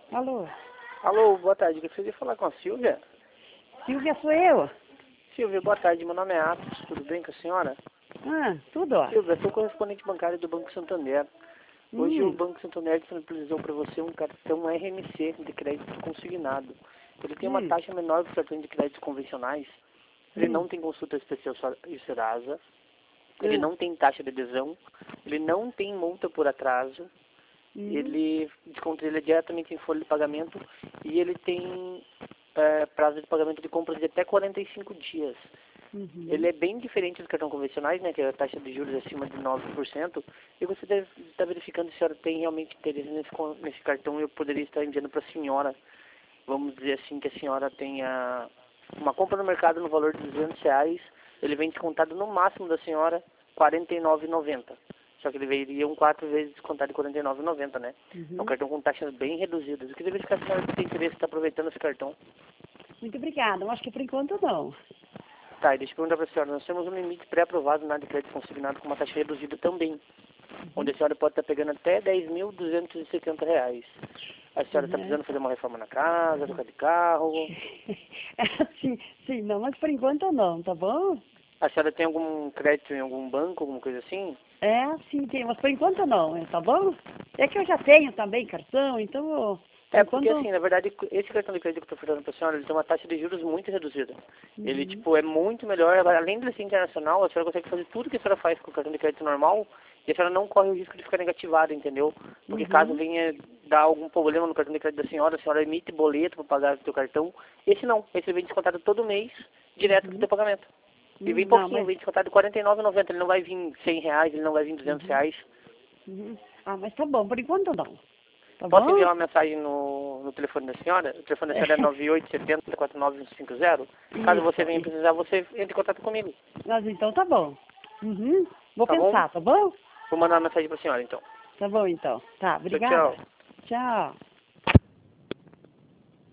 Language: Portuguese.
Alô? Alô, boa tarde. Gostaria de falar com a Silvia. Silvia, sou eu. Silvia, boa tarde. Meu nome é Atos. Tudo bem com a senhora? Ah, tudo, ó. Silvia, eu sou correspondente bancário do Banco Santander. Hoje o Banco Santander disponibilizou para você um cartão RMC de crédito consignado. Ele tem uma taxa menor que os cartões de crédito convencionais. Ele não tem consulta especial e Serasa. Ele não tem taxa de adesão. Ele não tem multa por atraso. Ele desconto dele é diretamente em folha de pagamento e ele tem prazo de pagamento de compras de até 45 dias. Ele é bem diferente dos cartões convencionais, né, que é a taxa de juros acima de 9%. E você deve estar verificando se a senhora tem realmente interesse nesse cartão. Eu poderia estar enviando para a senhora, vamos dizer assim, que a senhora tenha uma compra no mercado no valor de R$ 200. Ele vem descontado no máximo da senhora R$ 49,90. Só que ele veria 4 vezes descontado de R$ 49,90, né? É um cartão com taxas bem reduzidas. Eu queria ver se a senhora tem interesse em estar aproveitando esse cartão. Muito obrigada. Eu acho que por enquanto não. Tá, e deixa eu perguntar para a senhora. Nós temos um limite pré-aprovado na de crédito consignado com uma taxa reduzida também. Onde a senhora pode estar pegando até R$ 10.270. A senhora está precisando fazer uma reforma na casa, trocar de carro? sim, não, mas por enquanto não, tá bom? A senhora tem algum crédito em algum banco, alguma coisa assim? Sim, tem, mas por enquanto não, tá bom? É que eu já tenho também cartão, então... Porque assim, na verdade, esse cartão de crédito que eu estou oferecendo para a senhora, ele tem uma taxa de juros muito reduzida. Ele, é muito melhor. Além de ser internacional, a senhora consegue fazer tudo que a senhora faz com o cartão de crédito normal e a senhora não corre o risco de ficar negativada, entendeu? Porque caso venha dar algum problema no cartão de crédito da senhora, a senhora emite boleto para pagar o seu cartão. Esse não. Esse vem descontado todo mês, direto do seu pagamento. E vem pouquinho, vem descontado de R$ 49,90. Ele não vai vir R$ 100, ele não vai vir R$ 200. Mas tá bom, por enquanto não. Tá Posso bom? enviar uma mensagem no telefone da senhora? O telefone da senhora é 9870-49150. Caso você venha precisar, você entre em contato comigo. Mas então tá bom. Vou Tá bom? pensar, tá bom? Vou mandar uma mensagem para a senhora, então. Tá bom, então. Tá, Tchau, obrigada. tchau. Tchau.